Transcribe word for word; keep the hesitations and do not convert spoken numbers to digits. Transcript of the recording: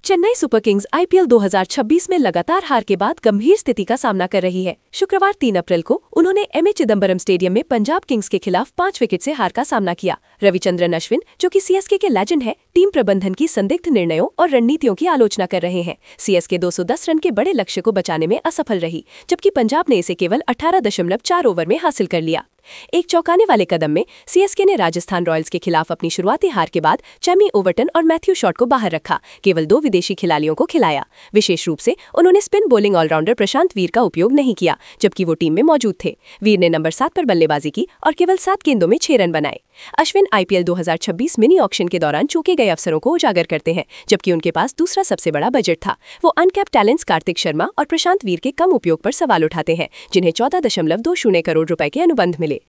Chennai super Kings IPL दो हज़ार छब्बीस में लगातार हार के बाद गंभीर स्थिति का सामना कर रही है। शुक्रवार तीन अप्रैल को उन्होंने एमए चिदंबरम स्टेडियम में पंजाब किंग्स के खिलाफ पांच विकेट से हार का सामना किया। रविचंद्रन अश्विन, जो कि सीएसके के लेजेंड है, टीम प्रबंधन की संदिग्ध निर्णयों और रणनीतियों की आलोचना कर रहे हैं। सीएसके दो सौ दस रन के बड़े लक्ष्य को बचाने में असफल रही, जबकि पंजाब ने इसे केवल अठारह दशमलव चार ओवर में हासिल कर लिया। एक चौंकाने वाले कदम में सीएसके ने राजस्थान रॉयल्स के खिलाफ अपनी शुरुआती हार के बाद चैमी ओवर्टन और मैथ्यू शॉट को बाहर रखा, केवल दो विदेशी खिलाड़ियों को खिलाया। विशेष रूप से उन्होंने spin bowling allrounder Prashant Veer का उपयोग नहीं किया, जबकि वो टीम में मौजूद थे। वीर ने नंबर सात पर बल्लेबाजी की और केवल सात गेंदों में छह रन बनाए। अश्विन आईपीएल दो हज़ार छब्बीस मिनी ऑक्शन के दौरान चूके गए अवसरों को उजागर करते हैं, जबकि उनके पास दूसरा सबसे बड़ा बजट था। वो अनकैप्ड टैलेंट्स कार्तिक शर्मा और प्रशांत वीर के कम उपयोग पर सवाल उठाते हैं, जिन्हें चौदह दशमलव दो शून्य करोड़ रुपए के अनुबंध मिले।